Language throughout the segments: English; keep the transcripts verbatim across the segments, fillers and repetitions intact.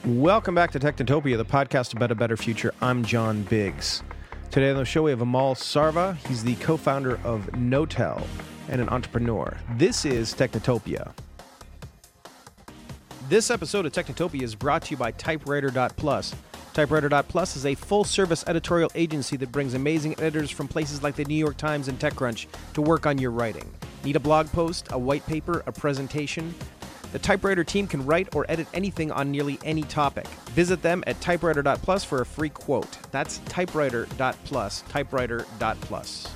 Welcome back to Technotopia, the podcast about a better future. I'm John Biggs. Today on the show we have Amal Sarva. He's the co-founder of Knotel and an entrepreneur. This is Technotopia. This episode of Technotopia is brought to you by Typewriter dot plus. Typewriter dot plus is a full-service editorial agency that brings amazing editors from places like the New York Times and TechCrunch to work on your writing. Need a blog post, a white paper, a presentation? The Typewriter team can write or edit anything on nearly any topic. Visit them at Typewriter dot plus for a free quote. That's Typewriter dot plus, Typewriter dot plus.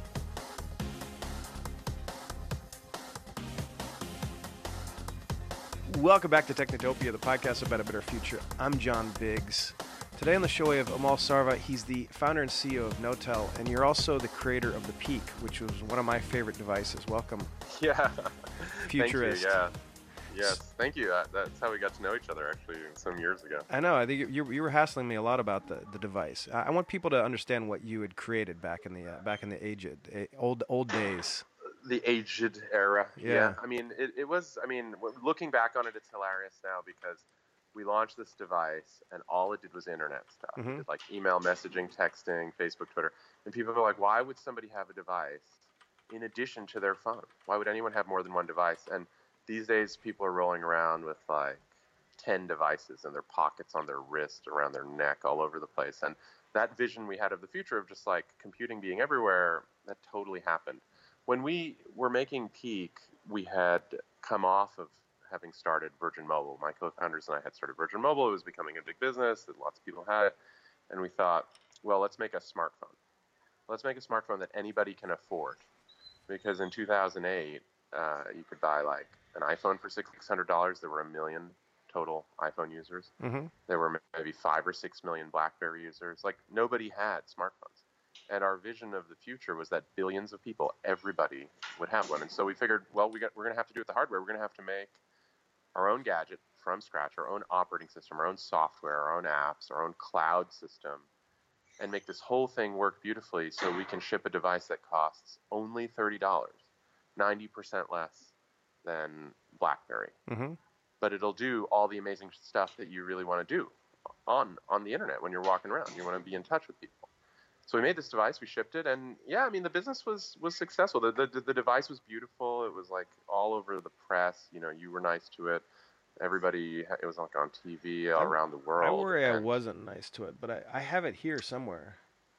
Welcome back to Technotopia, the podcast about a better future. I'm John Biggs. Today on the show we have Amal Sarva. He's the founder and C E O of Knotel, and you're also the creator of the Peak, which was one of my favorite devices. Welcome. Yeah. Futurist. Thank you, yeah. Yes, thank you. That, that's how we got to know each other, actually, some years ago. I know. I think you, you were hassling me a lot about the, the device. I, I want people to understand what you had created back in the uh, back in the aged old old days. The aged era. Yeah. yeah. I mean, it, it was. I mean, looking back on it, it's hilarious now because we launched this device and all it did was internet stuff. Mm-hmm. It did like email messaging, texting, Facebook, Twitter, and people were like, "Why would somebody have a device in addition to their phone? Why would anyone have more than one device?" And these days, people are rolling around with like ten devices in their pockets, on their wrist, around their neck, all over the place. And that vision we had of the future of just like computing being everywhere, that totally happened. When we were making Peak, we had come off of having started Virgin Mobile. My co-founders and I had started Virgin Mobile. It was becoming a big business that lots of people had it. And we thought, well, let's make a smartphone. Let's make a smartphone that anybody can afford. Because in two thousand eight, uh, you could buy like an iPhone for six hundred dollars. There were a million total iPhone users. Mm-hmm. There were maybe five or six million BlackBerry users. Like nobody had smartphones. And our vision of the future was that billions of people, everybody would have one. And so we figured, well, we got, we're going to have to do it the hardware. We're going to have to make our own gadget from scratch, our own operating system, our own software, our own apps, our own cloud system, and make this whole thing work beautifully so we can ship a device that costs only thirty dollars, ninety percent less than BlackBerry. Mm-hmm. But it'll do all the amazing stuff that you really want to do on on the internet when you're walking around. You want to be in touch with people. So we made this device, we shipped it, and yeah, I mean the business was was successful. The the, the device was beautiful. It was like all over the press. You know, you were nice to it. Everybody, it was like on T V all around the world. I worry and I wasn't nice to it, but I, I have it here somewhere.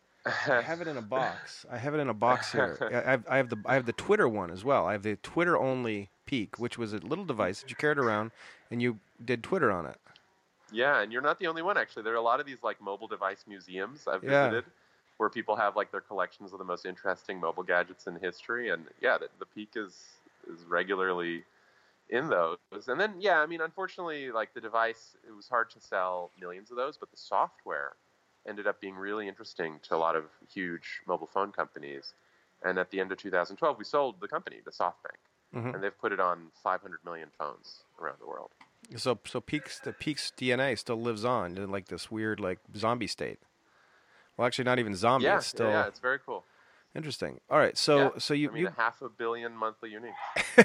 I have it in a box. I have it in a box here. I have, I have the I have the Twitter one as well. I have the Twitter only Peak, which was a little device that you carried around and you did Twitter on it. Yeah, and you're not the only one actually. There are a lot of these like mobile device museums I've Yeah. visited where people have like their collections of the most interesting mobile gadgets in history, and yeah, the, the Peak is is regularly in those. And then yeah, I mean unfortunately like the device, it was hard to sell millions of those, but the software ended up being really interesting to a lot of huge mobile phone companies. And at the end of two thousand twelve, we sold the company to SoftBank. Mm-hmm. And they've put it on five hundred million phones around the world. So so Peak's the Peak's D N A still lives on in like this weird like zombie state. Well, actually, not even zombie. Yeah, it's still yeah, yeah, it's very cool. interesting. All right, so Yeah. so you I mean, you a half a billion monthly unique.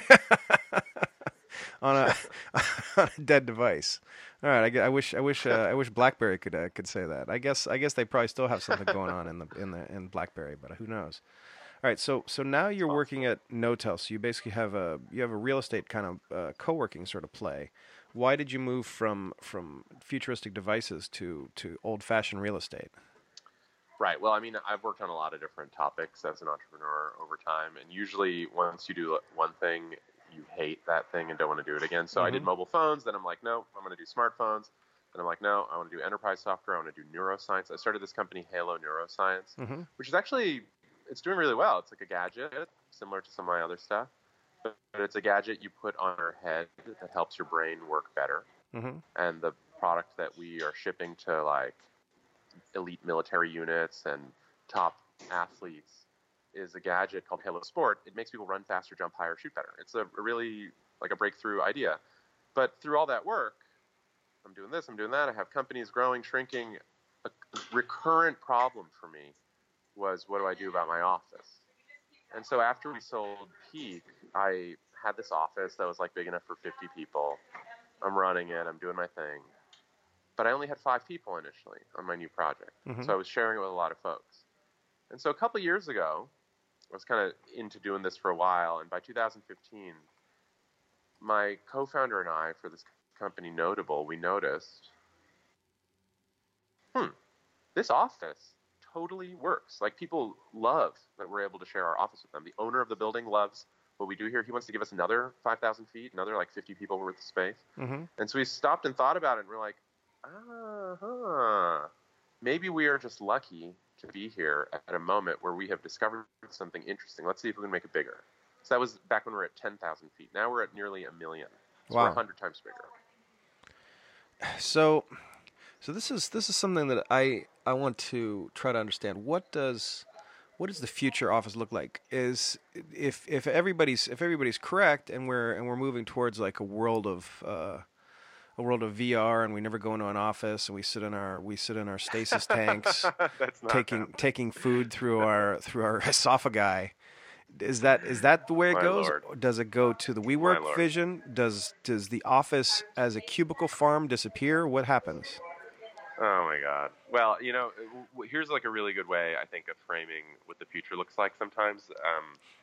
on a on a dead device. All right, I, gu- I wish I wish uh, I wish BlackBerry could uh, could say that. I guess I guess they probably still have something going on in the in the in BlackBerry, but who knows? All right, so so now you're working at Knotel. So you basically have a you have a real estate kind of uh, co-working sort of play. Why did you move from from futuristic devices to to old-fashioned real estate? Right. Well, I mean, I've worked on a lot of different topics as an entrepreneur over time, and usually once you do one thing, you hate that thing and don't want to do it again. So Mm-hmm. I did mobile phones, then I'm like, no, I'm going to do smartphones. Then I'm like, no, I want to do enterprise software. I want to do neuroscience. I started this company, Halo Neuroscience, Mm-hmm. which is actually, it's doing really well. It's like a gadget, similar to some of my other stuff, but it's a gadget you put on your head that helps your brain work better. Mm-hmm. And the product that we are shipping to like elite military units and top athletes is a gadget called Halo Sport. It makes people run faster, jump higher, shoot better. It's a, a really like a breakthrough idea. But through all that work, I'm doing this, I'm doing that. I have companies growing, shrinking. A recurrent problem for me was, what do I do about my office? And so after we sold Peak, I had this office that was like big enough for fifty people. I'm running it, I'm doing my thing. but I only had five people initially on my new project. Mm-hmm. So I was sharing it with a lot of folks. And so a couple of years ago, I was kind of into doing this for a while. And by two thousand fifteen, my co-founder and I, for this company Notable, we noticed, hmm, this office totally works. Like, people love that we're able to share our office with them. The owner of the building loves what we do here. He wants to give us another five thousand feet, another like fifty people worth of space. Mm-hmm. And so we stopped and thought about it, and we're like, uh-huh, maybe we are just lucky to be here at a moment where we have discovered something interesting. Let's see if we can make it bigger. So that was back when we were at ten thousand feet. Now we're at nearly a million. So Wow. we're one hundred times bigger. So, so this is this is something that I I want to try to understand. What does what does the future office look like? Is if if everybody's if everybody's correct, and we're and we're moving towards like a world of uh, a world of V R, and we never go into an office, and we sit in our we sit in our stasis tanks, That's not taking happening. taking food through our through our esophagi. Is that is that the way it My goes? Lord. Or does it go to the My WeWork Lord. vision? Does does the office as a cubicle farm disappear? What happens? Oh my God. Well, you know, w- here's like a really good way, I think, of framing what the future looks like sometimes. Um,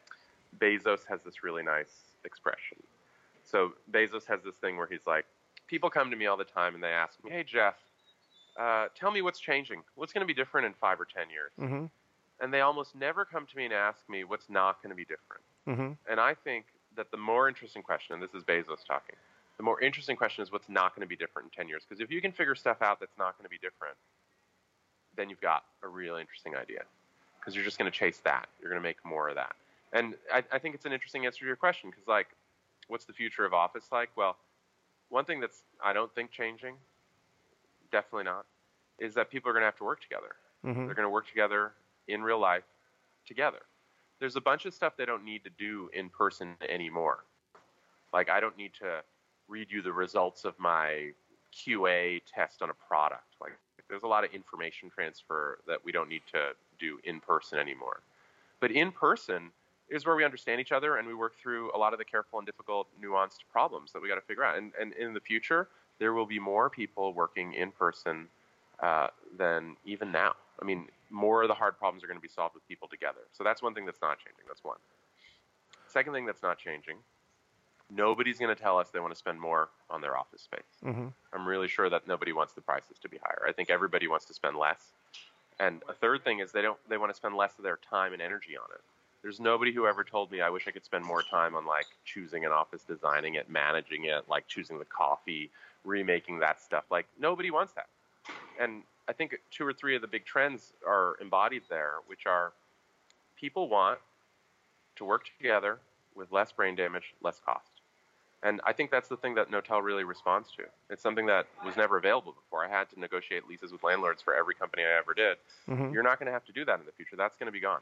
Bezos has this really nice expression. So Bezos has this thing where he's like, people come to me all the time and they ask me, hey, Jeff, uh, tell me what's changing. What's going to be different in five or ten years? Mm-hmm. And they almost never come to me and ask me what's not going to be different. Mm-hmm. And I think that the more interesting question, and this is Bezos talking, the more interesting question is what's not going to be different in ten years. Because if you can figure stuff out that's not going to be different, then you've got a really interesting idea. Because you're just going to chase that. You're going to make more of that. And I, I think it's an interesting answer to your question. Because, like, what's the future of office like? Well, one thing that's, I don't think, changing, definitely not, is that people are going to have to work together. Mm-hmm. They're going to work together in real life together. There's a bunch of stuff they don't need to do in person anymore. Like, I don't need to read you the results of my Q A test on a product. Like, there's a lot of information transfer that we don't need to do in person anymore. But in person is where we understand each other and we work through a lot of the careful and difficult, nuanced problems that we got to figure out. And, and in the future, there will be more people working in person uh, than even now. I mean, more of the hard problems are going to be solved with people together. So that's one thing that's not changing. That's one. Second thing that's not changing, nobody's going to tell us they want to spend more on their office space. Mm-hmm. I'm really sure that nobody wants the prices to be higher. I think everybody wants to spend less. And a third thing is they don't they want to spend less of their time and energy on it. There's nobody who ever told me I wish I could spend more time on like choosing an office, designing it, managing it, like choosing the coffee, remaking that stuff. Like, nobody wants that. And I think two or three of the big trends are embodied there, which are people want to work together with less brain damage, less cost. And I think that's the thing that Knotel really responds to. It's something that was never available before. I had to negotiate leases with landlords for every company I ever did. Mm-hmm. You're not going to have to do that in the future. That's going to be gone.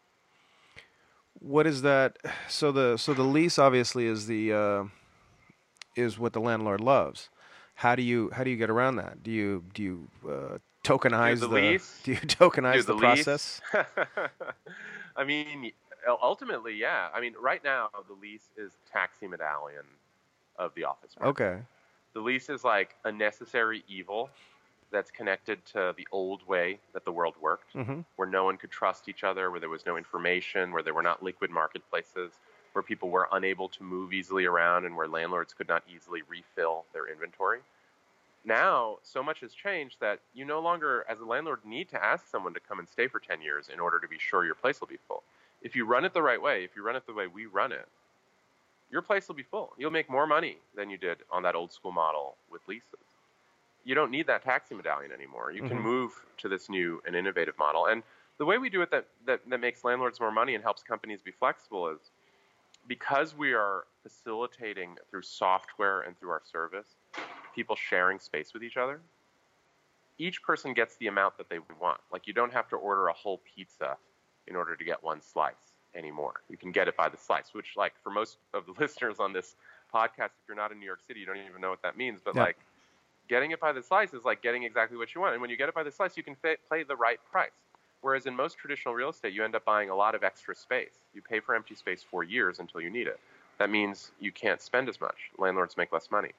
What is that? So the so the lease obviously is the uh, is what the landlord loves. How do you how do you get around that? Do you do you uh, tokenize the the, lease? do you tokenize Dude, the, the process? I mean, ultimately, yeah. I mean, right now the lease is taxi medallion of the office market. Okay. The lease is like a necessary evil that's connected to the old way that the world worked, Mm-hmm. where no one could trust each other, where there was no information, where there were not liquid marketplaces, where people were unable to move easily around, and where landlords could not easily refill their inventory. Now, so much has changed that you no longer, as a landlord, need to ask someone to come and stay for ten years in order to be sure your place will be full. If you run it the right way, if you run it the way we run it, your place will be full. You'll make more money than you did on that old school model with leases. You don't need that taxi medallion anymore. You can Mhm. move to this new and innovative model. And the way we do it that, that, that makes landlords more money and helps companies be flexible is because we are facilitating through software and through our service, people sharing space with each other, each person gets the amount that they want. Like, you don't have to order a whole pizza in order to get one slice anymore. You can get it by the slice, which, like, for most of the listeners on this podcast, if you're not in New York City, you don't even know what that means. But, Yeah. like, getting it by the slice is like getting exactly what you want. And when you get it by the slice, you can fa- pay the right price. Whereas in most traditional real estate, you end up buying a lot of extra space. You pay for empty space for years until you need it. That means you can't spend as much. Landlords make less money.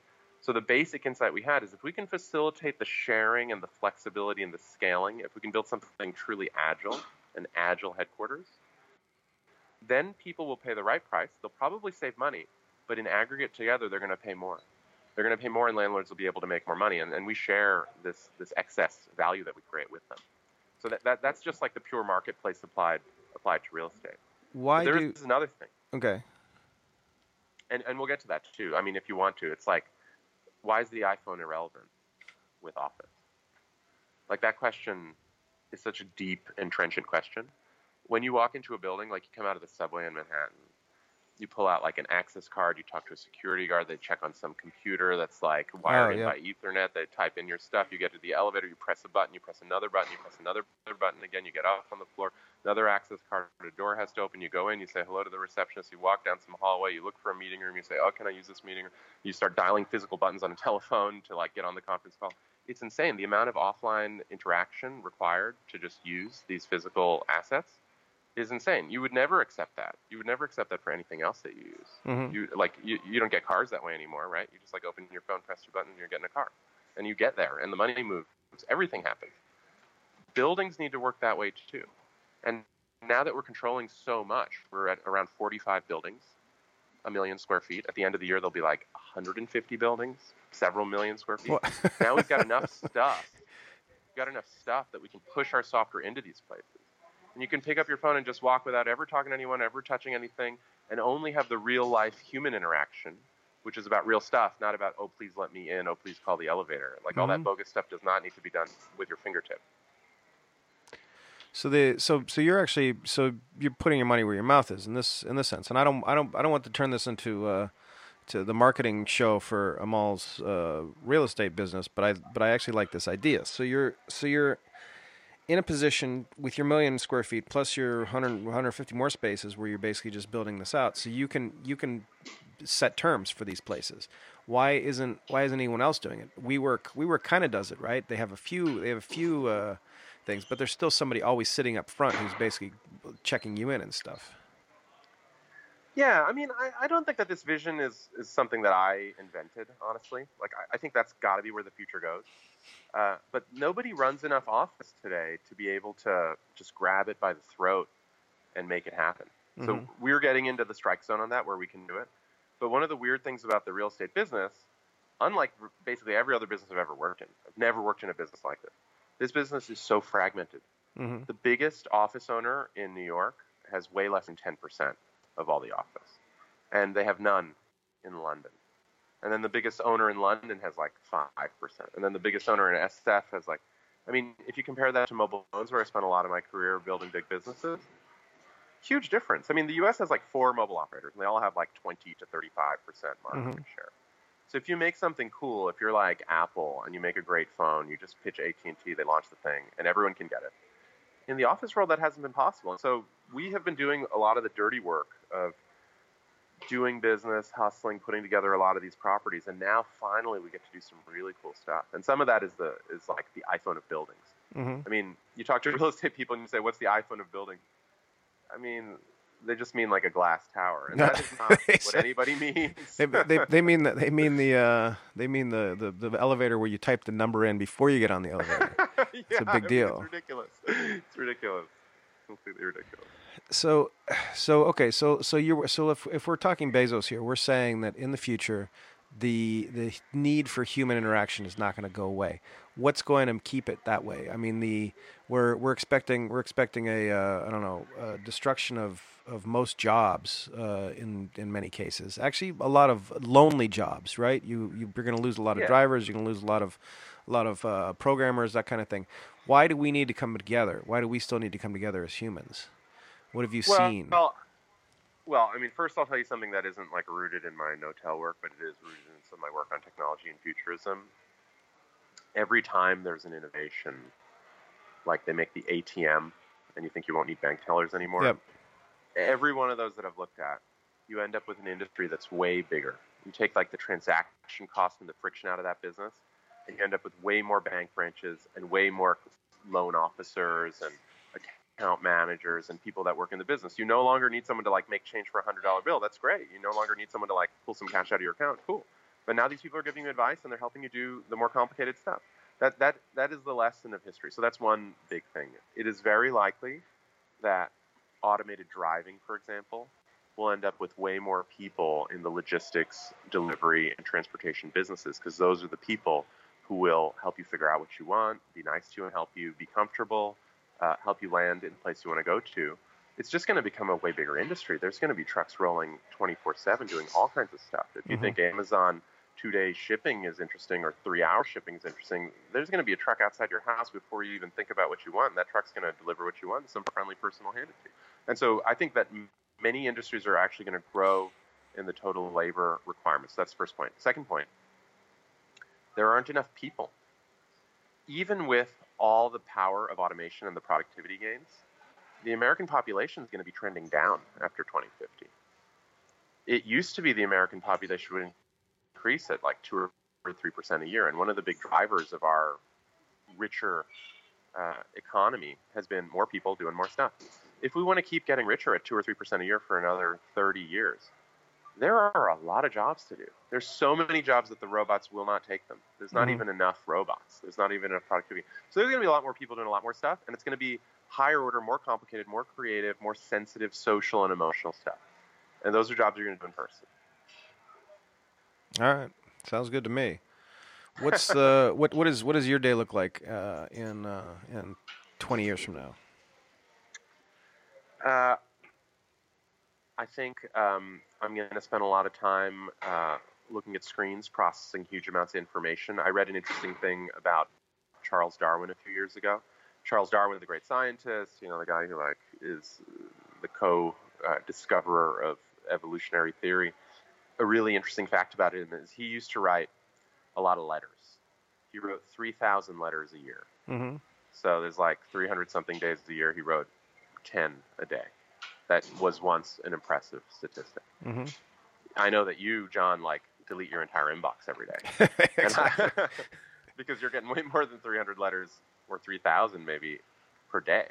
So the basic insight we had is if we can facilitate the sharing and the flexibility and the scaling, if we can build something truly agile, an agile headquarters, then people will pay the right price. They'll probably save money, but in aggregate together, they're going to pay more. They're going to pay more, and landlords will be able to make more money. And, and we share this this excess value that we create with them. So that, that that's just like the pure marketplace applied applied to real estate. Why but there do... is another thing. Okay. And and we'll get to that too. I mean, if you want to, it's like, why is the iPhone irrelevant with Office? Like, that question is such a deep and trenchant question. When you walk into a building, like you come out of the subway in Manhattan, you pull out like an access card, you talk to a security guard, they check on some computer that's like wired oh, in yeah. by Ethernet, they type in your stuff, you get to the elevator, you press a button, you press another button, you press another button again, you get off on the floor, another access card, the door has to open, you go in, you say hello to the receptionist, you walk down some hallway, you look for a meeting room, you say, oh, can I use this meeting room? You start dialing physical buttons on a telephone to like get on the conference call. It's insane. The amount of offline interaction required to just use these physical assets is insane. You would never accept that. You would never accept that for anything else that you use. Mm-hmm. You like you, you don't get cars that way anymore, right? You just like open your phone, press your button, and you're getting a car. And you get there, and the money moves. Everything happens. Buildings need to work that way too. And now that we're controlling so much, we're at around forty-five buildings, a million square feet. At the end of the year, there'll be like one hundred fifty buildings, several million square feet. Now we've got enough stuff. We've got enough stuff that we can push our software into these places. And you can pick up your phone and just walk without ever talking to anyone, ever touching anything, and only have the real-life human interaction, which is about real stuff, not about, oh, please let me in, oh, please call the elevator. Like, mm-hmm. all that bogus stuff does not need to be done with your fingertip. So the so so you're actually so you're putting your money where your mouth is in this in this sense, and I don't I don't I don't want to turn this into uh, to the marketing show for Amal's uh, real estate business, but I but I actually like this idea. So you're so you're in a position with your million square feet plus your one hundred, one hundred fifty more spaces where you're basically just building this out. So you can you can set terms for these places. Why isn't why isn't anyone else doing it? WeWork WeWork kind of does it, right? They have a few they have a few uh, things, but there's still somebody always sitting up front who's basically checking you in and stuff. Yeah, I mean, I, I don't think that this vision is, is something that I invented, honestly. Like, I, I think that's got to be where the future goes. Uh, but nobody runs enough office today to be able to just grab it by the throat and make it happen. Mm-hmm. So we're getting into the strike zone on that where we can do it. But one of the weird things about the real estate business, unlike basically every other business I've ever worked in, I've never worked in a business like this. This business is so fragmented. Mm-hmm. The biggest office owner in New York has way less than ten percent of all the office. And they have none in London. And then the biggest owner in London has like five percent. And then the biggest owner in S F has like, I mean, if you compare that to mobile phones, where I spent a lot of my career building big businesses, huge difference. I mean, the U S has like four mobile operators, and they all have like twenty to thirty-five percent market mm-hmm. share. So if you make something cool, if you're like Apple and you make a great phone, you just pitch A T and T, they launch the thing, and everyone can get it. In the office world, that hasn't been possible. And so we have been doing a lot of the dirty work of doing business, hustling, putting together a lot of these properties, and now finally we get to do some really cool stuff. And some of that is the is like the iPhone of buildings. Mm-hmm. I mean, you talk to real estate people and you say, "What's the iPhone of buildings?" I mean, they just mean like a glass tower, and that is not what anybody means. they, they, they mean that they mean the uh, they mean the, the, the elevator where you type the number in before you get on the elevator. yeah, it's a big deal. I mean, it's ridiculous. It's ridiculous. Completely ridiculous. So, so okay, so so you so if if we're talking Bezos here, we're saying that in the future, the the need for human interaction is not going to go away. What's going to keep it that way? I mean, the we're we're expecting we're expecting a uh, I don't know a destruction of, of most jobs uh, in in many cases. Actually, a lot of lonely jobs, right? You, you you're going to lose a lot of yeah. drivers. You're going to lose a lot of a lot of uh, programmers, that kind of thing. Why do we need to come together? Why do we still need to come together as humans? What have you well, seen? Well, well, I mean, first I'll tell you something that isn't like rooted in my no-tell work, but it is rooted in some of my work on technology and futurism. Every time there's an innovation, like they make the A T M, and you think you won't need bank tellers anymore. Yep. Every one of those that I've looked at, you end up with an industry that's way bigger. You take like the transaction cost and the friction out of that business, and you end up with way more bank branches and way more loan officers and account managers and people that work in the business. You no longer need someone to like make change for a hundred dollar bill. That's great. You no longer need someone to like pull some cash out of your account. Cool. But now these people are giving you advice, and they're helping you do the more complicated stuff. That that that is the lesson of history. So that's one big thing. It is very likely that automated driving, for example, will end up with way more people in the logistics, delivery, and transportation businesses, because those are the people who will help you figure out what you want, be nice to you and help you be comfortable, uh, help you land in the place you want to go to. It's just going to become a way bigger industry. There's going to be trucks rolling twenty-four seven doing all kinds of stuff. If you mm-hmm. think Amazon two-day shipping is interesting or three-hour shipping is interesting, there's going to be a truck outside your house before you even think about what you want. And that truck's going to deliver what you want, and some friendly person will hand it to you. And so I think that m- many industries are actually going to grow in the total labor requirements. That's the first point. Second point, there aren't enough people. Even with all the power of automation and the productivity gains, the American population is going to be trending down after twenty fifty. It used to be the American population would increase at like two or three percent a year, and one of the big drivers of our richer uh, economy has been more people doing more stuff. If we want to keep getting richer at two or three percent a year for another thirty years, there are a lot of jobs to do. There's so many jobs that the robots will not take them. There's not mm-hmm. even enough robots. There's not even enough productivity. So there's going to be a lot more people doing a lot more stuff, and it's going to be higher order, more complicated, more creative, more sensitive social and emotional stuff. And those are jobs you're going to do in person. All right. Sounds good to me. What's uh what what is what does your day look like uh, in uh, in twenty years from now? Uh, I think um, I'm going to spend a lot of time uh, looking at screens, processing huge amounts of information. I read an interesting thing about Charles Darwin a few years ago. Charles Darwin, the great scientist, you know, the guy who like is the co-discoverer uh, of evolutionary theory. A really interesting fact about him is he used to write a lot of letters. He wrote three thousand letters a year. Mm-hmm. So there's like three hundred something days a year. He wrote ten a day. That was once an impressive statistic. Mm-hmm. I know that you, John, like delete your entire inbox every day. Exactly. I, because you're getting way more than three hundred letters or three thousand maybe per day.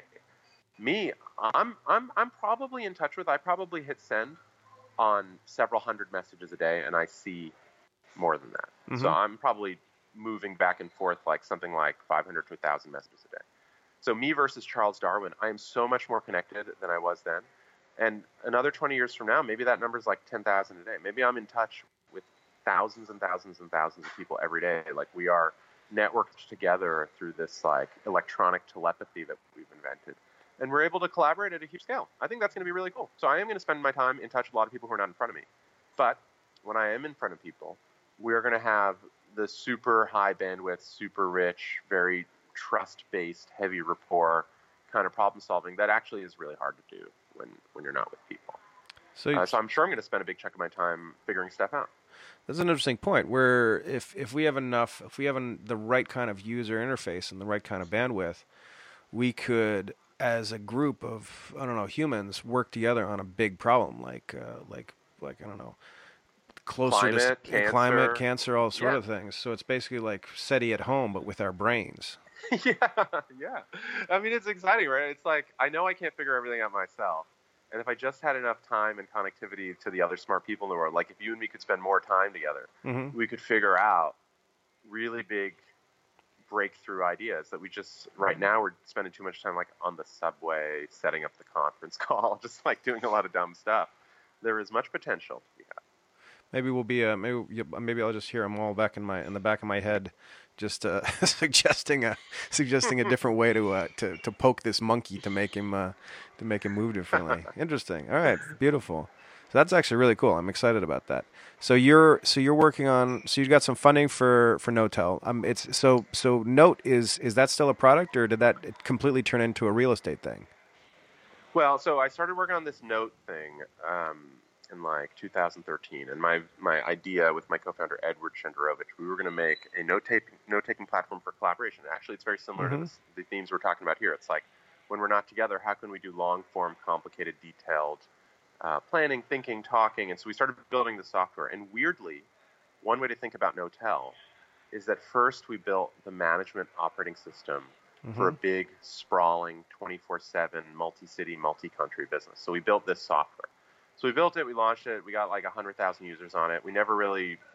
Me, I'm I'm I'm probably in touch with, I probably hit send on several hundred messages a day, and I see more than that. Mm-hmm. So I'm probably moving back and forth like something like five hundred to one thousand messages a day. So me versus Charles Darwin, I am so much more connected than I was then. And another twenty years from now, maybe that number is like ten thousand a day. Maybe I'm in touch with thousands and thousands and thousands of people every day. Like we are networked together through this like electronic telepathy that we've invented. And we're able to collaborate at a huge scale. I think that's going to be really cool. So I am going to spend my time in touch with a lot of people who are not in front of me. But when I am in front of people, we're going to have the super high bandwidth, super rich, very trust-based, heavy rapport kind of problem solving that actually is really hard to do when, when you're not with people. So, uh, so I'm sure I'm going to spend a big chunk of my time figuring stuff out. That's an interesting point. Where if, if we have enough, if we have an, the right kind of user interface and the right kind of bandwidth, we could, as a group of I don't know humans, work together on a big problem like uh, like like I don't know. Closer climate, to cancer. climate, cancer, all sort yeah. of things. So it's basically like SETI at home, but with our brains. yeah, yeah. I mean, it's exciting, right? It's like, I know I can't figure everything out myself. And if I just had enough time and connectivity to the other smart people in the world, like if you and me could spend more time together, mm-hmm. we could figure out really big breakthrough ideas that we just, right now, we're spending too much time like on the subway, setting up the conference call, just like doing a lot of dumb stuff. There is much potential to be had. Maybe we'll be uh, maybe maybe I'll just hear them all back in my in the back of my head, just uh, suggesting a suggesting a different way to uh, to to poke this monkey to make him uh, to make him move differently. Interesting. All right, beautiful. So that's actually really cool. I'm excited about that. So you're so you're working on so you've got some funding for for Knotel. Um, it's so so Note is is that still a product, or did that completely turn into a real estate thing? Well, so I started working on this Note thing. Um, in like two thousand thirteen, and my my idea with my co-founder Edward Shenderovich, we were going to make a note-taking note-taking platform for collaboration. Actually, it's very similar mm-hmm. to this, the themes we're talking about here. It's like when we're not together, how can we do long-form, complicated, detailed uh, planning, thinking, talking? And so we started building the software. And weirdly, one way to think about Knotel is that first we built the management operating system mm-hmm. for a big, sprawling, twenty-four seven, multi-city, multi-country business. So we built this software. So we built it, we launched it, we got like one hundred thousand users on it. We never really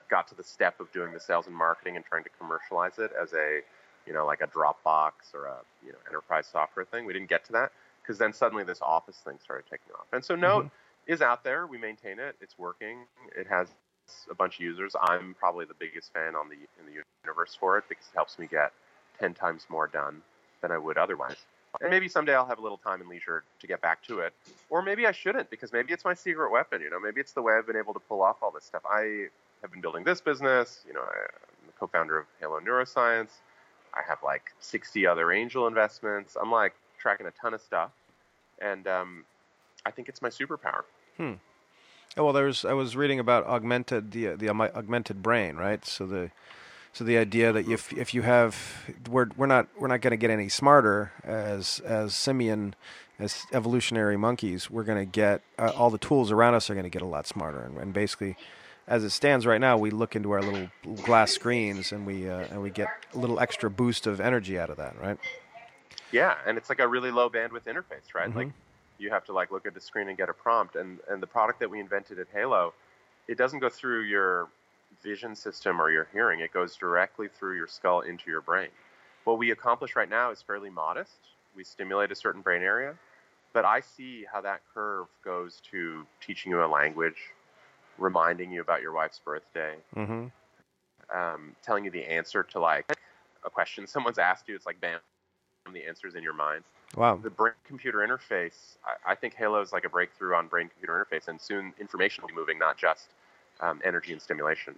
got to the step of doing the sales and marketing and trying to commercialize it as a, you know, like a Dropbox or a, you know, enterprise software thing. We didn't get to that because then suddenly this Office thing started taking off. And so Note mm-hmm. is out there. We maintain it. It's working. It has a bunch of users. I'm probably the biggest fan on the in the universe for it because it helps me get ten times more done than I would otherwise. And maybe someday I'll have a little time and leisure to get back to it. Or maybe I shouldn't, because maybe it's my secret weapon, you know, maybe it's the way I've been able to pull off all this stuff. I have been building this business, you know, I'm the co-founder of Halo Neuroscience. I have like sixty other angel investments. I'm like tracking a ton of stuff. And um, I think it's my superpower. Hmm. Oh, well, there's, I was reading about augmented, the, the augmented brain, right? So the, So the idea that if if you have, we're we're not we're not going to get any smarter as as simian, as evolutionary monkeys. We're going to get uh, all the tools around us are going to get a lot smarter, and, and basically, as it stands right now, we look into our little glass screens and we uh, and we get a little extra boost of energy out of that, right? Yeah, and it's like a really low bandwidth interface, right? Mm-hmm. Like you have to like look at the screen and get a prompt, and and the product that we invented at Halo, it doesn't go through your vision system or your hearing. It goes directly through your skull into your brain. What we accomplish right now is fairly modest. We stimulate a certain brain area, but I see how that curve goes to teaching you a language, reminding you about your wife's birthday, mm-hmm. um, telling you the answer to like a question someone's asked you. It's like bam, the answer's in your mind. Wow. The brain-computer interface, I, I think Halo is like a breakthrough on brain-computer interface, and soon information will be moving, not just um, energy and stimulation.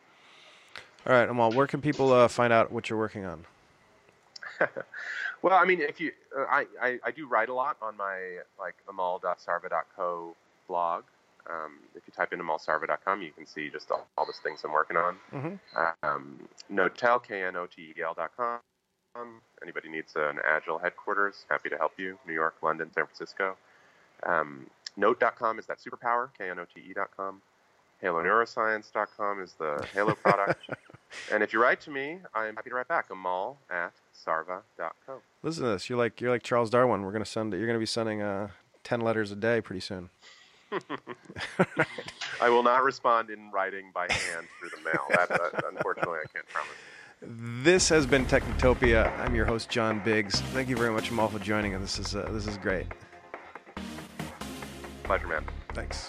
All right, Amal, where can people uh, find out what you're working on? Well, I mean, if you, uh, I, I, I do write a lot on my like amal dot sarva dot co blog. Um, if you type in amal sarva dot com, you can see just all, all those things I'm working on. Mm-hmm. Um, Notel, K N O T E L dot com. Anybody needs an Agile headquarters, happy to help you. New York, London, San Francisco. Um, Note dot com is that superpower, K N O T E dot com. Halo Neuroscience dot com is the Halo product. And if you write to me, I'm happy to write back, amal at sarva dot co. Listen to this. You're like you're like Charles Darwin. We're gonna send. You're gonna be sending uh, ten letters a day pretty soon. I will not respond in writing by hand through the mail. That, uh, unfortunately, I can't promise. This has been Technotopia. I'm your host, John Biggs. Thank you very much, Amal, for joining us. This is uh, this is great. Pleasure, man. Thanks.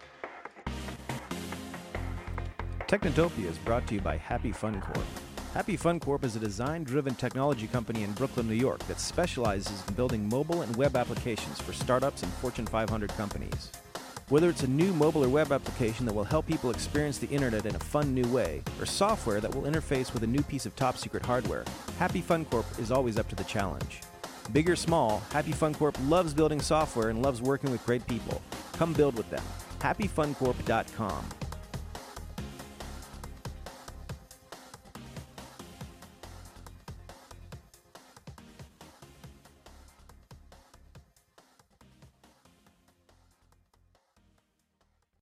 Technotopia is brought to you by Happy Fun Corp. Happy Fun Corp is a design-driven technology company in Brooklyn, New York that specializes in building mobile and web applications for startups and Fortune five hundred companies. Whether it's a new mobile or web application that will help people experience the internet in a fun new way, or software that will interface with a new piece of top-secret hardware, Happy Fun Corp is always up to the challenge. Big or small, Happy Fun Corp loves building software and loves working with great people. Come build with them. happy fun corp dot com.